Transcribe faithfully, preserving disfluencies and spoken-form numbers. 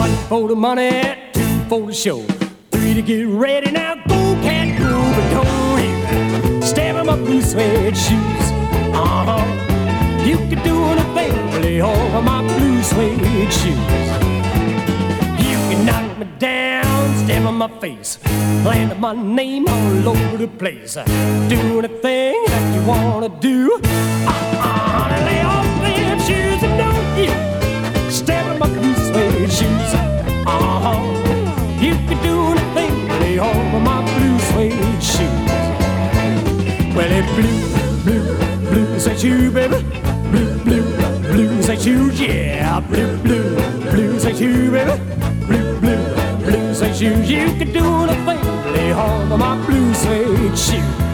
One for the money, two for the show, three to get ready. Now go, cat, go, but don't you step in my blue suede shoes. Uh-huh. You can do anything, play over my blue suede shoes. You can knock me down, step on my face, land my name all over the place. Do anything that you wanna do. Uh-uh, lay off them shoes and don't you step on my blue suede shoes. Uh-huh. You can do anything, lay over my blue suede shoes. Well, it blue, blue, blue suede shoe, baby. Blue, blue, blue suede shoes, yeah. Blue, blue, blue suede shoe, baby. Blue, blue, blue suede shoes. You can do anything, lay over my blue suede shoes.